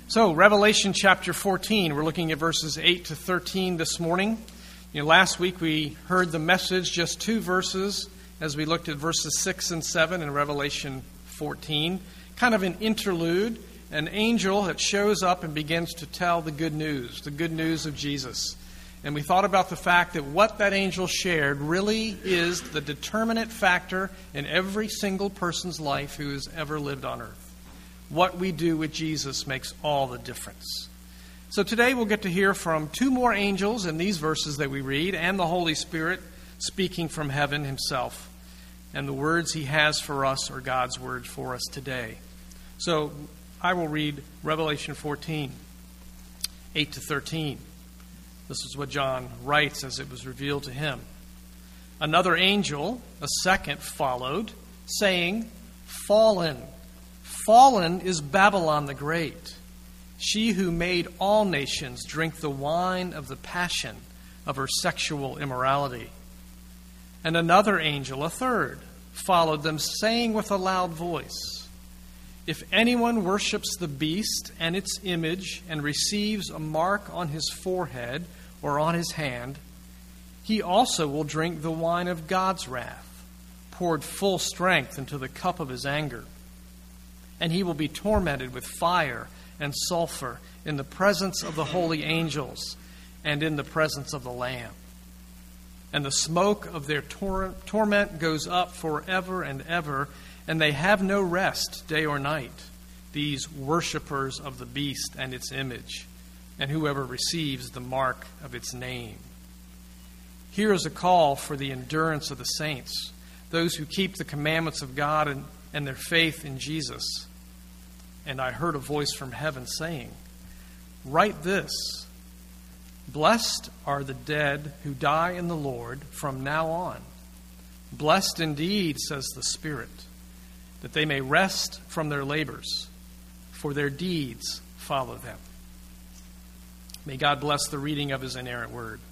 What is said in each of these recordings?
So, Revelation chapter 14, we're looking at verses 8 to 13 this morning. Last week we heard the message, just two verses, as we looked at verses 6 and 7 in Revelation 14. Kind of an interlude, an angel that shows up and begins to tell the good news of Jesus. And we thought about the fact that what that angel shared really is the determinate factor in every single person's life who has ever lived on earth. What we do with Jesus makes all the difference. So today we'll get to hear from two more angels in these verses that we read, and the Holy Spirit speaking from heaven himself. And the words he has for us are God's words for us today. So I will read Revelation 14, 8 to 13. This is what John writes as it was revealed to him. Another angel, a second, followed, saying, "Fallen is Babylon the Great, she who made all nations drink the wine of the passion of her sexual immorality." And another angel, a third, followed them, saying with a loud voice, "If anyone worships the beast and its image and receives a mark on his forehead or on his hand, he also will drink the wine of God's wrath, poured full strength into the cup of his anger. And he will be tormented with fire and sulfur in the presence of the holy angels and in the presence of the Lamb. And the smoke of their torment goes up forever and ever, and they have no rest day or night, these worshippers of the beast and its image, and whoever receives the mark of its name." Here is a call for the endurance of the saints, those who keep the commandments of God and their faith in Jesus. And I heard a voice from heaven saying, "Write this, blessed are the dead who die in the Lord from now on. Blessed indeed, says the Spirit, that they may rest from their labors, for their deeds follow them." May God bless the reading of his inerrant word.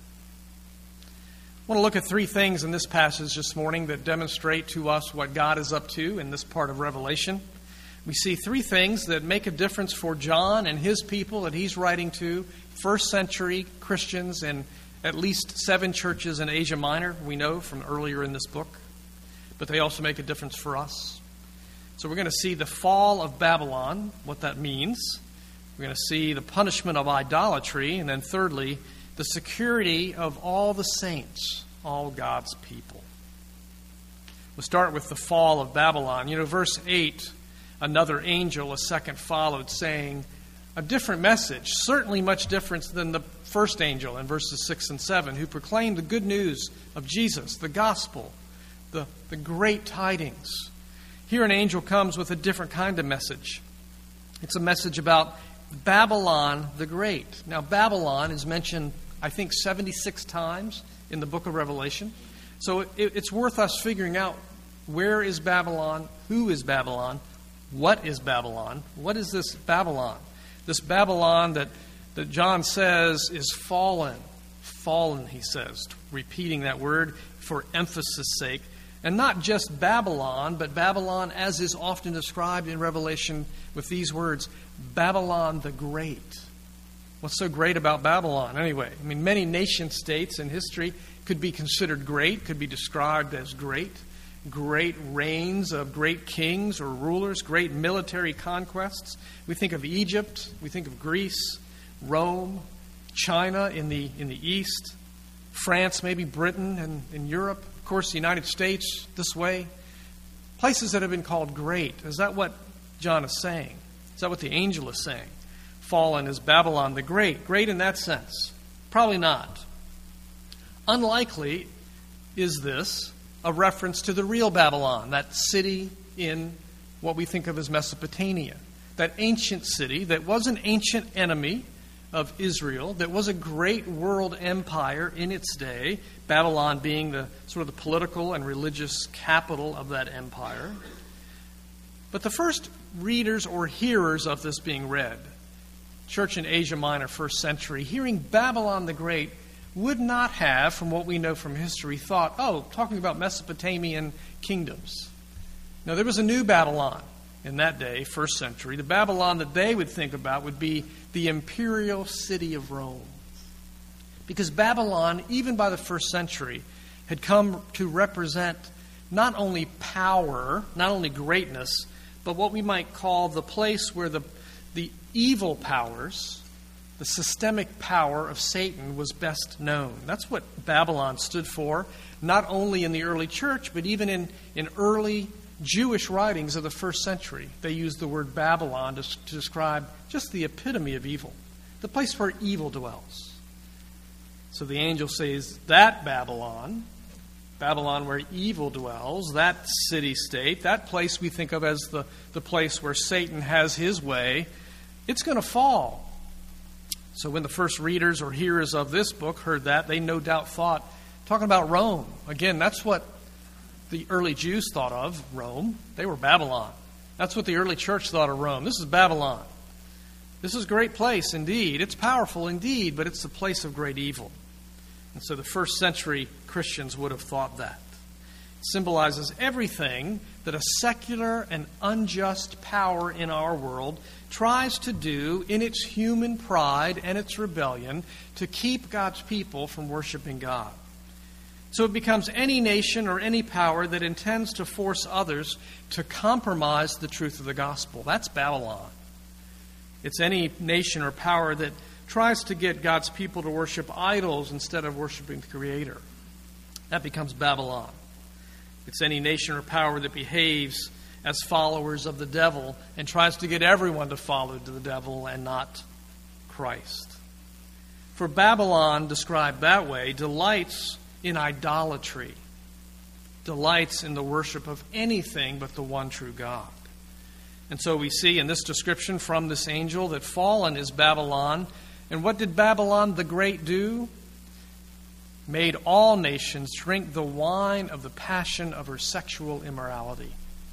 I want to look at three things in this passage this morning that demonstrate to us what God is up to in this part of Revelation. We see three things that make a difference for John and his people that he's writing to, first century Christians in at least 7 churches in Asia Minor, we know from earlier in this book. But they also make a difference for us. So we're going to see the fall of Babylon, what that means. We're going to see the punishment of idolatry. And then thirdly, the security of all the saints, all God's people. We'll start with the fall of Babylon. Verse 8, another angel, a second, followed, saying a different message, certainly much different than the first angel in verses 6 and 7, who proclaimed the good news of Jesus, the gospel, the great tidings. Here an angel comes with a different kind of message. It's a message about Babylon the Great. Now, Babylon is mentioned, I think, 76 times in the book of Revelation. So it's worth us figuring out, where is Babylon? Who is Babylon? What is Babylon? What is this Babylon? This Babylon that John says is fallen. Fallen, he says, repeating that word for emphasis' sake. And not just Babylon, but Babylon as is often described in Revelation with these words, Babylon the Great. What's so great about Babylon anyway? Many nation states in history could be considered great, could be described as great. Great reigns of great kings or rulers, great military conquests. We think of Egypt, we think of Greece, Rome, China in the east, France, maybe Britain, and in Europe, of course, the United States this way. Places that have been called great. Is that what John is saying? Is that what the angel is saying? Fallen is Babylon the Great. Great in that sense? Probably not. Unlikely is this a reference to the real Babylon, that city in what we think of as Mesopotamia, that ancient city that was an ancient enemy of Israel, that was a great world empire in its day, Babylon being the sort of the political and religious capital of that empire. But the first readers or hearers of this being read, church in Asia Minor, first century, hearing Babylon the Great, would not have, from what we know from history, thought, talking about Mesopotamian kingdoms. No, there was a new Babylon. in that day, first century, the Babylon that they would think about would be the imperial city of Rome. Because Babylon, even by the first century, had come to represent not only power, not only greatness, but what we might call the place where the evil powers, the systemic power of Satan was best known. That's what Babylon stood for, not only in the early church, but even in early Jewish writings of the first century. They used the word Babylon to describe just the epitome of evil, the place where evil dwells. So the angel says that Babylon where evil dwells, that city-state, that place we think of as the place where Satan has his way, it's going to fall. So when the first readers or hearers of this book heard that, they no doubt thought, talking about Rome. Again, that's what the early Jews thought of, Rome. They were Babylon. That's what the early church thought of Rome. This is Babylon. This is a great place indeed. It's powerful indeed, but it's the place of great evil. And so the first century Christians would have thought that. It symbolizes everything that a secular and unjust power in our world tries to do in its human pride and its rebellion to keep God's people from worshiping God. So it becomes any nation or any power that intends to force others to compromise the truth of the gospel. That's Babylon. It's any nation or power that tries to get God's people to worship idols instead of worshiping the Creator. That becomes Babylon. It's any nation or power that behaves as followers of the devil and tries to get everyone to follow the devil and not Christ. For Babylon, described that way, delights in idolatry, delights in the worship of anything but the one true God. And so we see in this description from this angel that fallen is Babylon. And what did Babylon the Great do? Made all nations drink the wine of the passion of her sexual immorality.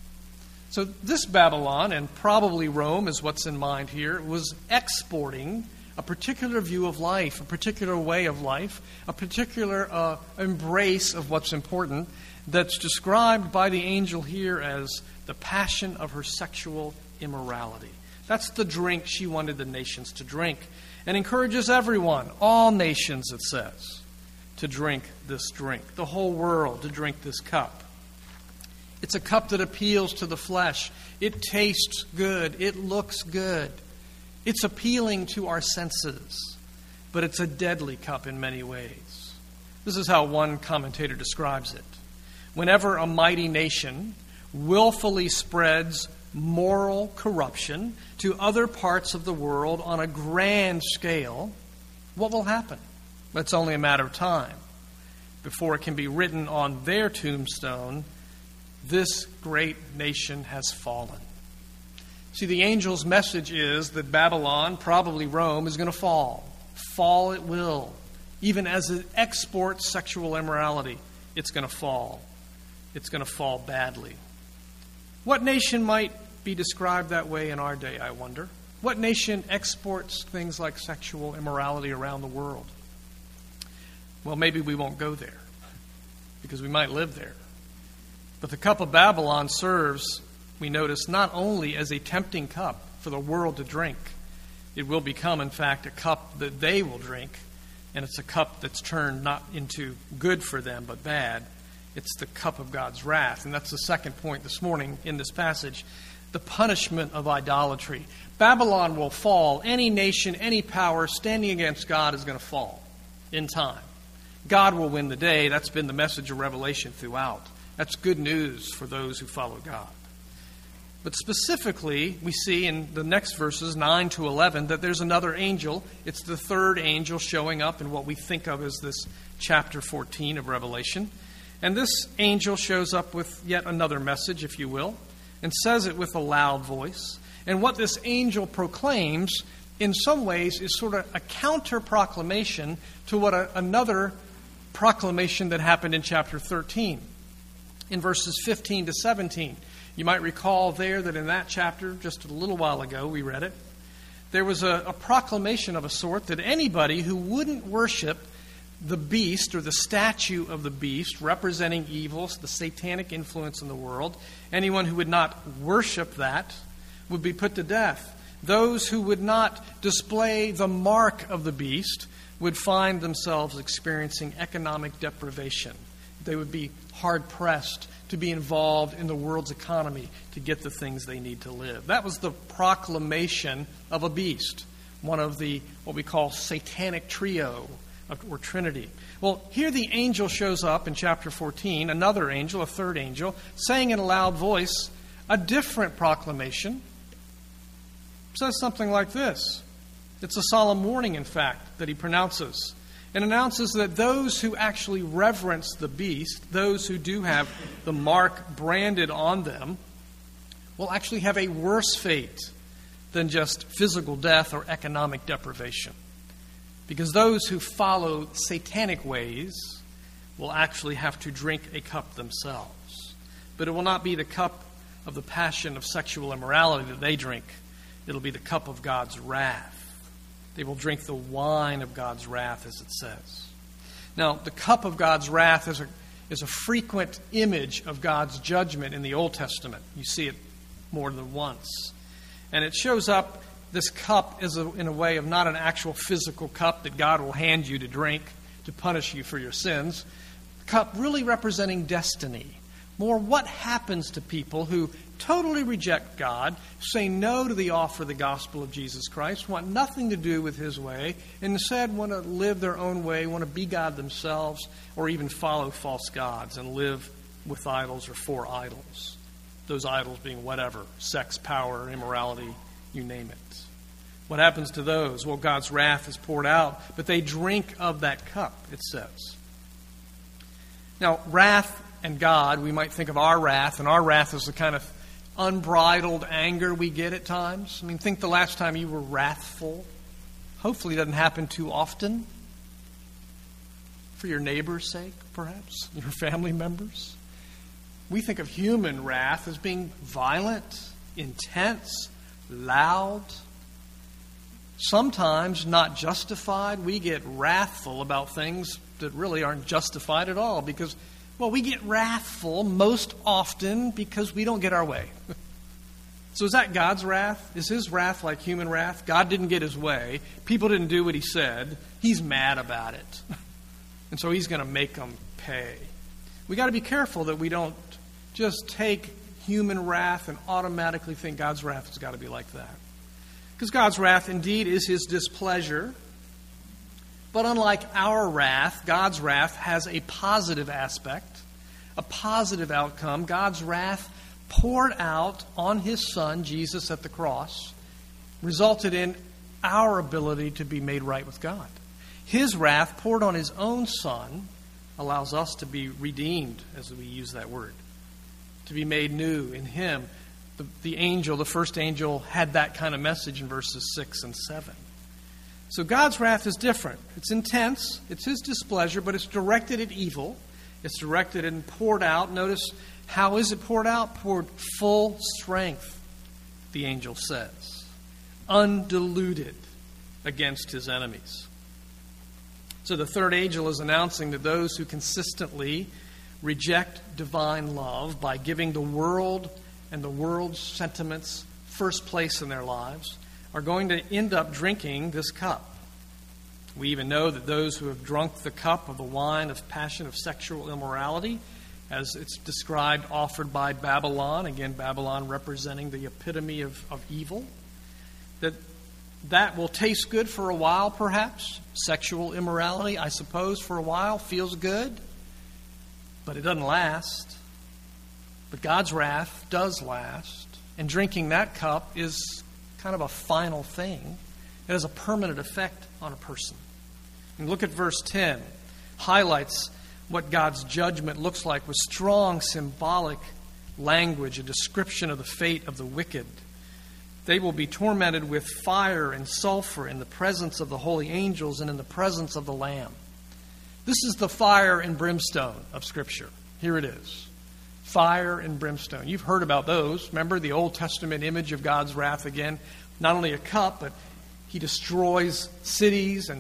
So this Babylon, and probably Rome is what's in mind here, was exporting a particular view of life, a particular way of life, a particular embrace of what's important that's described by the angel here as the passion of her sexual immorality. That's the drink she wanted the nations to drink, and encourages everyone, all nations, it says, to drink this drink, the whole world to drink this cup. It's a cup that appeals to the flesh. It tastes good. It looks good. It's appealing to our senses, but it's a deadly cup in many ways. This is how one commentator describes it. Whenever a mighty nation willfully spreads moral corruption to other parts of the world on a grand scale, what will happen? It's only a matter of time before it can be written on their tombstone, this great nation has fallen. See, the angel's message is that Babylon, probably Rome, is going to fall. Fall it will. Even as it exports sexual immorality, it's going to fall. It's going to fall badly. What nation might be described that way in our day, I wonder? What nation exports things like sexual immorality around the world? Well, maybe we won't go there because we might live there. But the cup of Babylon serves, we notice, not only as a tempting cup for the world to drink. It will become, in fact, a cup that they will drink, and it's a cup that's turned not into good for them, but bad. It's the cup of God's wrath. And that's the second point this morning in this passage, the punishment of idolatry. Babylon will fall. Any nation, any power standing against God is going to fall in time. God will win the day. That's been the message of Revelation throughout. That's good news for those who follow God. But specifically, we see in the next verses, 9 to 11, that there's another angel. It's the third angel showing up in what we think of as this chapter 14 of Revelation. And this angel shows up with yet another message, if you will, and says it with a loud voice. And what this angel proclaims, in some ways, is sort of a counter-proclamation to what another proclamation that happened in chapter 13. In verses 15 to 17. You might recall there that in that chapter, just a little while ago, we read it, there was a proclamation of a sort that anybody who wouldn't worship the beast or the statue of the beast representing evil, the satanic influence in the world. Anyone who would not worship that would be put to death. Those who would not display the mark of the beast would find themselves experiencing economic deprivation. They would be hard-pressed to be involved in the world's economy to get the things they need to live. That was the proclamation of a beast, one of the, what we call, satanic trio or trinity. Well, here the angel shows up in chapter 14, another angel, a third angel, saying in a loud voice a different proclamation. It says something like this. It's a solemn warning, in fact, that he pronounces. And announces that those who actually reverence the beast, those who do have the mark branded on them, will actually have a worse fate than just physical death or economic deprivation. Because those who follow satanic ways will actually have to drink a cup themselves. But it will not be the cup of the passion of sexual immorality that they drink. It'll be the cup of God's wrath. They will drink the wine of God's wrath, as it says. Now, the cup of God's wrath is a frequent image of God's judgment in the Old Testament. You see it more than once. And it shows up, this cup is in a way of not an actual physical cup that God will hand you to drink to punish you for your sins. The cup really representing destiny. More what happens to people who totally reject God, say no to the offer of the gospel of Jesus Christ, want nothing to do with his way, and instead want to live their own way, want to be God themselves, or even follow false gods and live with idols or for idols. Those idols being whatever, sex, power, immorality, you name it. What happens to those? Well, God's wrath is poured out, but they drink of that cup, it says. Now, wrath and God, we might think of our wrath, and our wrath is the kind of unbridled anger we get at times. I mean, think the last time you were wrathful. Hopefully it doesn't happen too often. For your neighbor's sake, perhaps, your family members. We think of human wrath as being violent, intense, loud, sometimes not justified. We get wrathful about things that really aren't justified at all because, well, we get wrathful most often because we don't get our way. So is that God's wrath? Is his wrath like human wrath? God didn't get his way. People didn't do what he said. He's mad about it. And so he's going to make them pay. We got to be careful that we don't just take human wrath and automatically think God's wrath has got to be like that. Because God's wrath indeed is his displeasure. But unlike our wrath, God's wrath has a positive aspect, a positive outcome. God's wrath poured out on his Son, Jesus, at the cross, resulted in our ability to be made right with God. His wrath poured on his own Son allows us to be redeemed, as we use that word, to be made new in him. The angel, the first angel, had that kind of message in verses 6 and 7. So God's wrath is different. It's intense. It's his displeasure, but it's directed at evil. It's directed and poured out. Notice, how is it poured out? Poured full strength, the angel says. Undiluted against his enemies. So the third angel is announcing that those who consistently reject divine love by giving the world and the world's sentiments first place in their lives are going to end up drinking this cup. We even know that those who have drunk the cup of the wine of passion of sexual immorality, as it's described, offered by Babylon, again, Babylon representing the epitome of evil, that will taste good for a while, perhaps. Sexual immorality, I suppose, for a while, feels good, but it doesn't last. But God's wrath does last, and drinking that cup is kind of a final thing. It has a permanent effect on a person. And look at verse 10. Highlights what God's judgment looks like with strong symbolic language, a description of the fate of the wicked. They will be tormented with fire and sulfur in the presence of the holy angels and in the presence of the Lamb. This is the fire and brimstone of Scripture. Here it is. Fire and brimstone. You've heard about those. Remember the Old Testament image of God's wrath again? Not only a cup, but he destroys cities and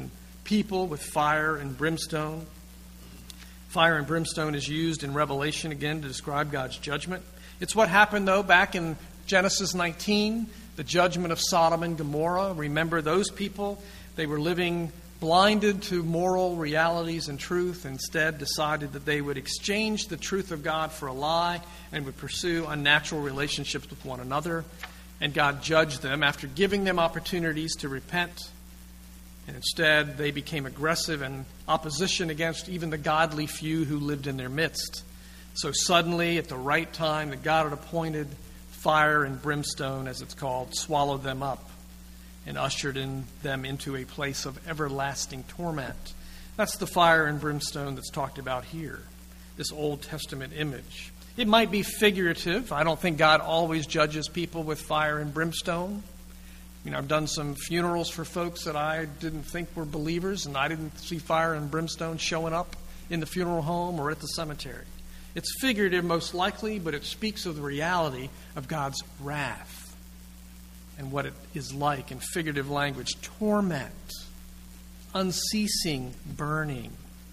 people with fire and brimstone. Fire and brimstone is used in Revelation again to describe God's judgment. It's what happened, though, back in Genesis 19, the judgment of Sodom and Gomorrah. Remember those people? They were living blinded to moral realities and truth, instead decided that they would exchange the truth of God for a lie and would pursue unnatural relationships with one another. And God judged them after giving them opportunities to repent. And instead, they became aggressive in opposition against even the godly few who lived in their midst. So suddenly, at the right time that God had appointed, fire and brimstone, as it's called, swallowed them up and ushered them into a place of everlasting torment. That's the fire and brimstone that's talked about here, this Old Testament image. It might be figurative. I don't think God always judges people with fire and brimstone. I've done some funerals for folks that I didn't think were believers, and I didn't see fire and brimstone showing up in the funeral home or at the cemetery. It's figurative, most likely, but it speaks of the reality of God's wrath and what it is like in figurative language. Torment, unceasing burning.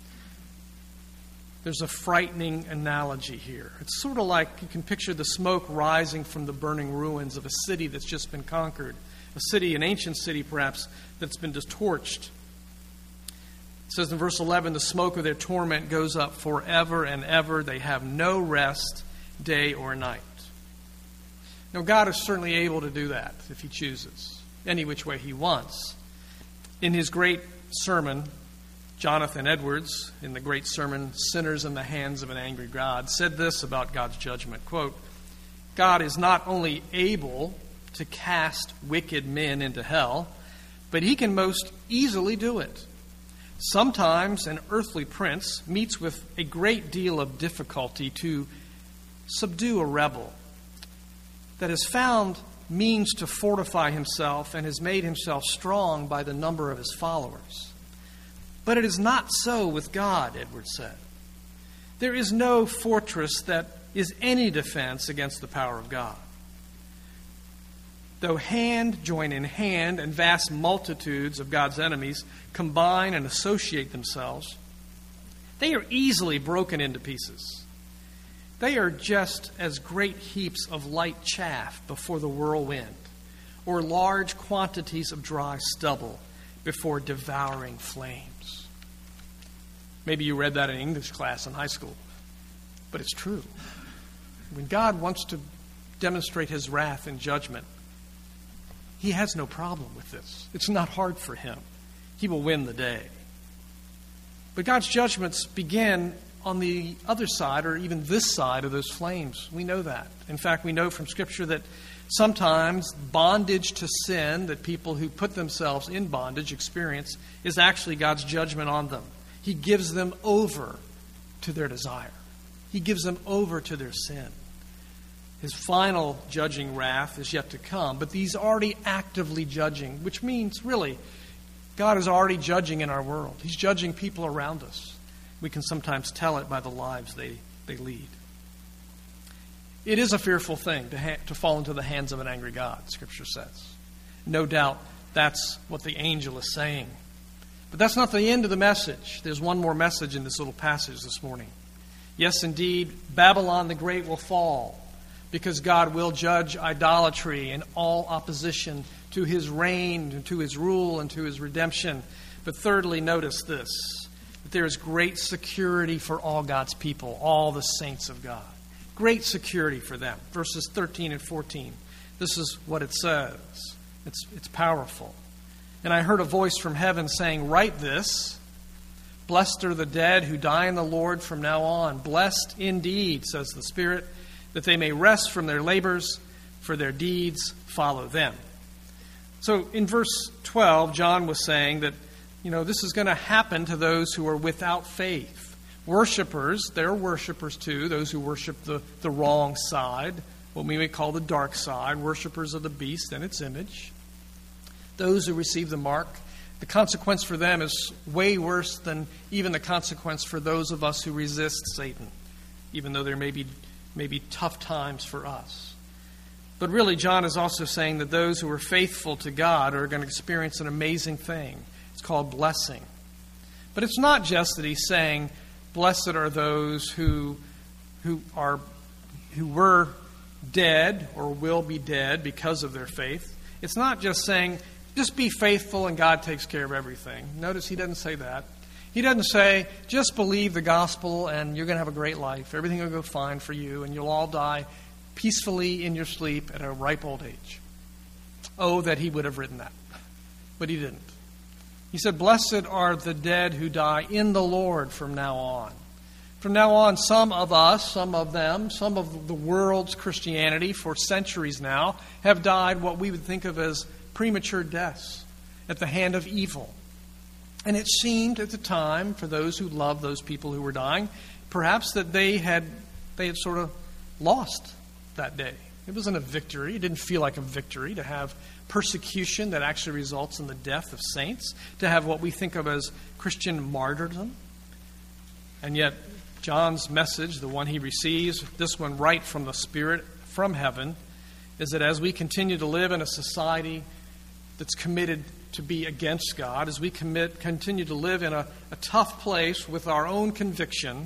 There's a frightening analogy here. It's sort of like you can picture the smoke rising from the burning ruins of a city that's just been conquered. A city, an ancient city perhaps, that's been just torched. It says in verse 11, the smoke of their torment goes up forever and ever. They have no rest, day or night. Now, God is certainly able to do that if He chooses, any which way He wants. In his great sermon, Jonathan Edwards, in the great sermon, Sinners in the Hands of an Angry God, said this about God's judgment, quote, God is not only able to cast wicked men into hell, but He can most easily do it. Sometimes an earthly prince meets with a great deal of difficulty to subdue a rebel that has found means to fortify himself and has made himself strong by the number of his followers. But it is not so with God, Edwards said. There is no fortress that is any defense against the power of God. Though hand join in hand and vast multitudes of God's enemies combine and associate themselves, they are easily broken into pieces. They are just as great heaps of light chaff before the whirlwind, or large quantities of dry stubble before devouring flames. Maybe you read that in English class in high school, but it's true. When God wants to demonstrate His wrath and judgment, He has no problem with this. It's not hard for Him. He will win the day. But God's judgments begin on the other side, or even this side of those flames. We know that. In fact, we know from Scripture that sometimes bondage to sin that people who put themselves in bondage experience is actually God's judgment on them. He gives them over to their desire. He gives them over to their sin. His final judging wrath is yet to come, but He's already actively judging, which means, really, God is already judging in our world. He's judging people around us. We can sometimes tell it by the lives they lead. It is a fearful thing to fall into the hands of an angry God, Scripture says. No doubt that's what the angel is saying. But that's not the end of the message. There's one more message in this little passage this morning. Yes, indeed, Babylon the Great will fall, because God will judge idolatry and all opposition to His reign, and to His rule, and to His redemption. But thirdly, notice this, that there is great security for all God's people, all the saints of God. Great security for them. Verses 13 and 14. This is what it says. It's powerful. And I heard a voice from heaven saying, write this, blessed are the dead who die in the Lord from now on. Blessed indeed, says the Spirit, that they may rest from their labors, for their deeds follow them. So in verse 12, John was saying that, this is going to happen to those who are without faith. Worshippers, they're worshippers too, those who worship the wrong side, what we may call the dark side, worshippers of the beast and its image. Those who receive the mark, the consequence for them is way worse than even the consequence for those of us who resist Satan, even though there may be tough times for us. But really, John is also saying that those who are faithful to God are going to experience an amazing thing. It's called blessing. But it's not just that he's saying, blessed are those who were dead or will be dead because of their faith. It's not just saying, just be faithful and God takes care of everything. Notice he doesn't say that. He doesn't say, just believe the gospel and you're going to have a great life. Everything will go fine for you and you'll all die peacefully in your sleep at a ripe old age. Oh, that he would have written that. But he didn't. He said, blessed are the dead who die in the Lord from now on. From now on, some of us, some of them, some of the world's Christianity for centuries now have died what we would think of as premature deaths at the hand of evil. And it seemed at the time, for those who loved those people who were dying, perhaps that they had sort of lost that day. It wasn't a victory. It didn't feel like a victory to have persecution that actually results in the death of saints, to have what we think of as Christian martyrdom. And yet, John's message, the one he receives, this one right from the Spirit, from heaven, is that as we continue to live in a society that's committed to be against God, as we continue to live in a tough place with our own conviction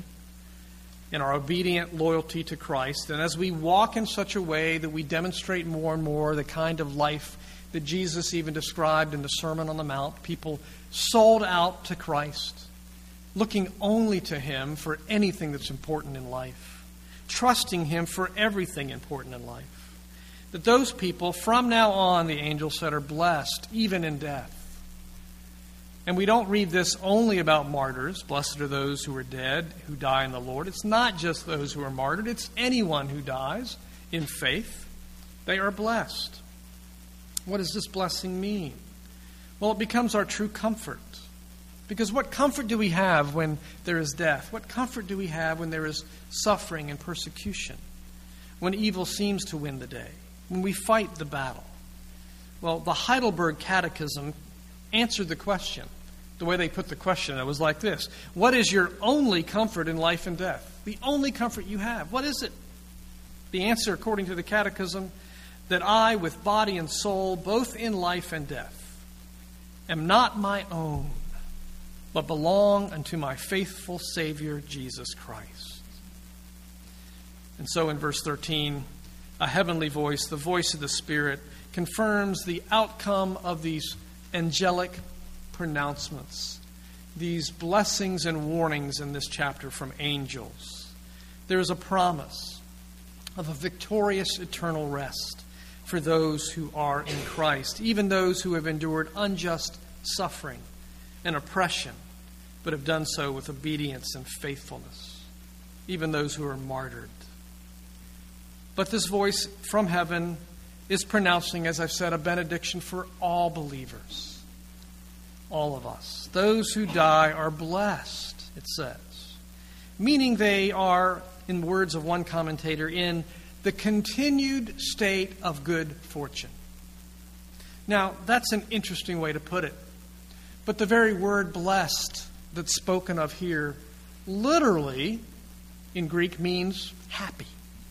in our obedient loyalty to Christ, and as we walk in such a way that we demonstrate more and more the kind of life that Jesus even described in the Sermon on the Mount, people sold out to Christ, looking only to Him for anything that's important in life, trusting Him for everything important in life. That those people, from now on, the angel said, are blessed, even in death. And we don't read this only about martyrs. Blessed are those who are dead, who die in the Lord. It's not just those who are martyred. It's anyone who dies in faith. They are blessed. What does this blessing mean? Well, it becomes our true comfort. Because what comfort do we have when there is death? What comfort do we have when there is suffering and persecution? When evil seems to win the day? When we fight the battle? Well, the Heidelberg Catechism answered the question. The way they put the question, it was like this. What is your only comfort in life and death? The only comfort you have. What is it? The answer, according to the Catechism, that I, with body and soul, both in life and death, am not my own, but belong unto my faithful Savior, Jesus Christ. And so in verse 13, a heavenly voice, the voice of the Spirit, confirms the outcome of these angelic pronouncements, these blessings and warnings in this chapter from angels. There is a promise of a victorious eternal rest for those who are in Christ, even those who have endured unjust suffering and oppression, but have done so with obedience and faithfulness, even those who are martyred. But this voice from heaven is pronouncing, as I've said, a benediction for all believers. All of us. Those who die are blessed, it says. Meaning they are, in words of one commentator, in the continued state of good fortune. Now, that's an interesting way to put it. But the very word blessed that's spoken of here literally in Greek means happy.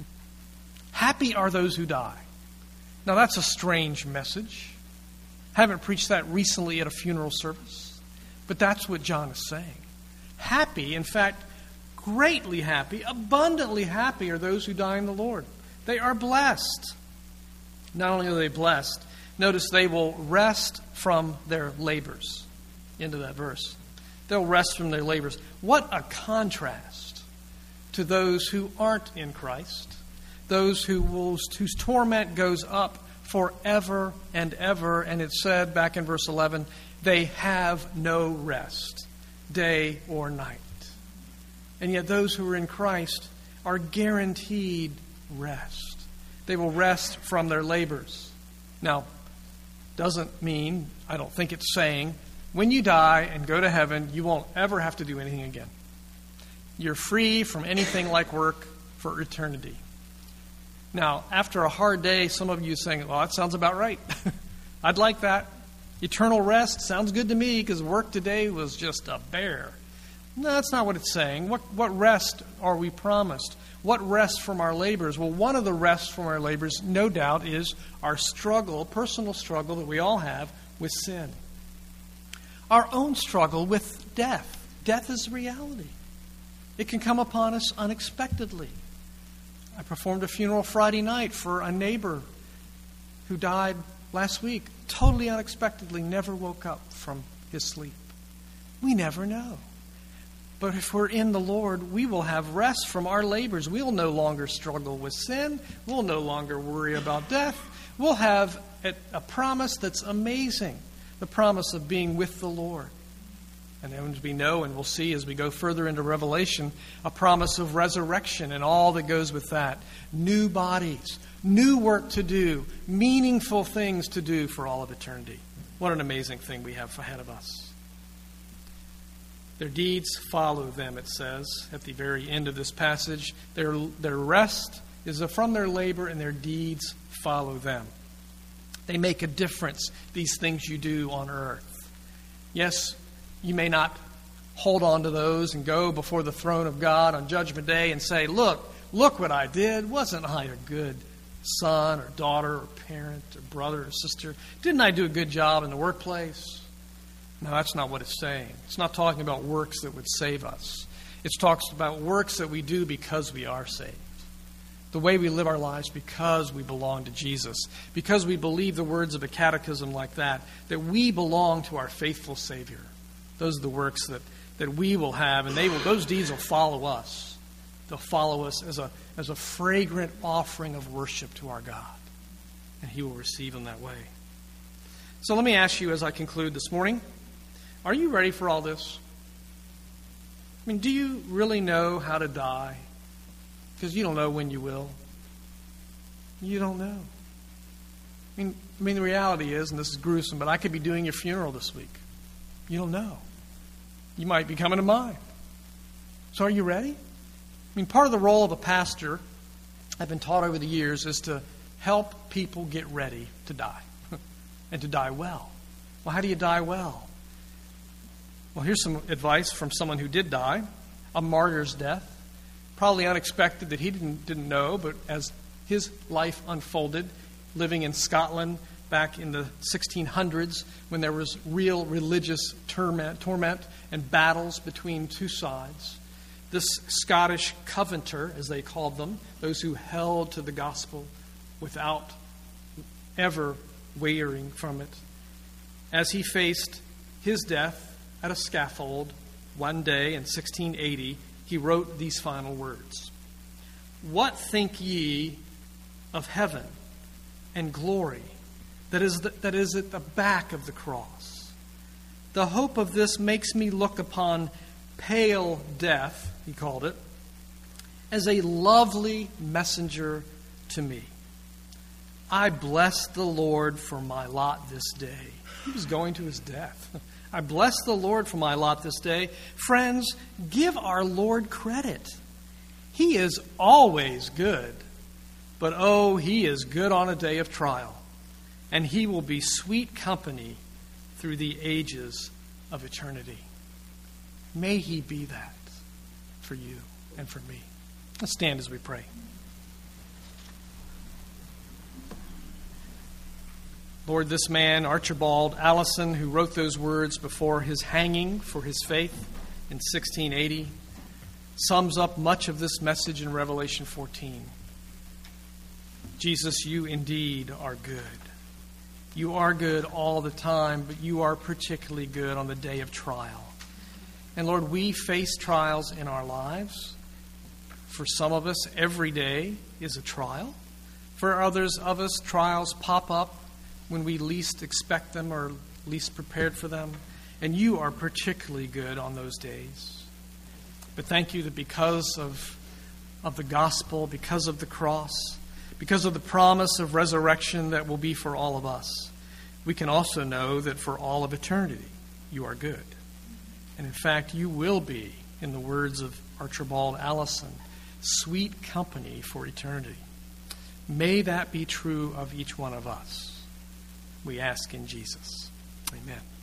Happy are those who die. Now, that's a strange message. Haven't preached that recently at a funeral service. But that's what John is saying. Happy, in fact, greatly happy, abundantly happy are those who die in the Lord. They are blessed. Not only are they blessed, notice they will rest from their labors. Into that verse. They'll rest from their labors. What a contrast to those who aren't in Christ. Those whose torment goes up forever and ever. And it said back in verse 11, they have no rest, day or night. And yet those who are in Christ are guaranteed rest. They will rest from their labors. Now, doesn't mean, I don't think it's saying, when you die and go to heaven, you won't ever have to do anything again. You're free from anything like work for eternity. Now, after a hard day, some of you are saying, well, that sounds about right. I'd like that. Eternal rest sounds good to me because work today was just a bear. No, that's not what it's saying. What rest are we promised? What rest from our labors? Well, one of the rests from our labors, no doubt, is our struggle, personal struggle that we all have with sin. Our own struggle with death. Death is a reality. It can come upon us unexpectedly. I performed a funeral Friday night for a neighbor who died last week, totally unexpectedly, never woke up from his sleep. We never know. But if we're in the Lord, we will have rest from our labors. We'll no longer struggle with sin. We'll no longer worry about death. We'll have a promise that's amazing, the promise of being with the Lord. And as we know and we'll see as we go further into Revelation, a promise of resurrection and all that goes with that. New bodies, new work to do, meaningful things to do for all of eternity. What an amazing thing we have ahead of us. Their deeds follow them, it says at the very end of this passage. Their rest is from their labor, and their deeds follow them. They make a difference, these things you do on earth. Yes, you may not hold on to those and go before the throne of God on Judgment Day and say, look what I did. Wasn't I a good son or daughter or parent or brother or sister? Didn't I do a good job in the workplace? No, that's not what it's saying. It's not talking about works that would save us. It talks about works that we do because we are saved. The way we live our lives because we belong to Jesus, because we believe the words of a catechism like that we belong to our faithful Savior. Those are the works that we will have, and those deeds will follow us. They'll follow us as a fragrant offering of worship to our God, and He will receive them that way. So let me ask you as I conclude this morning, are you ready for all this? I mean, do you really know how to die? Because you don't know when you will. You don't know. I mean, the reality is, and this is gruesome, but I could be doing your funeral this week. You don't know. You might be coming to mine. So are you ready? I mean, part of the role of a pastor, I've been taught over the years, is to help people get ready to die and to die well. Well, how do you die well? Well, here's some advice from someone who did die, a martyr's death. Probably unexpected that he didn't know, but as his life unfolded, living in Scotland back in the 1600s when there was real religious torment and battles between two sides, this Scottish Covenanter, as they called them, those who held to the gospel without ever wavering from it, as he faced his death at a scaffold one day in 1680, he wrote these final words. What think ye of heaven and glory that is at the back of the cross? The hope of this makes me look upon pale death, he called it, as a lovely messenger to me. I bless the Lord for my lot this day. He was going to his death. I bless the Lord for my lot this day. Friends, give our Lord credit. He is always good, but oh, He is good on a day of trial, and He will be sweet company through the ages of eternity. May He be that for you and for me. Let's stand as we pray. Lord, this man, Archibald Allison, who wrote those words before his hanging for his faith in 1680, sums up much of this message in Revelation 14. Jesus, you indeed are good. You are good all the time, but you are particularly good on the day of trial. And Lord, we face trials in our lives. For some of us, every day is a trial. For others of us, trials pop up when we least expect them or least prepared for them. And you are particularly good on those days. But thank you that because of the gospel, because of the cross, because of the promise of resurrection that will be for all of us, we can also know that for all of eternity, you are good. And in fact, you will be, in the words of Archibald Allison, sweet company for eternity. May that be true of each one of us. We ask in Jesus. Amen.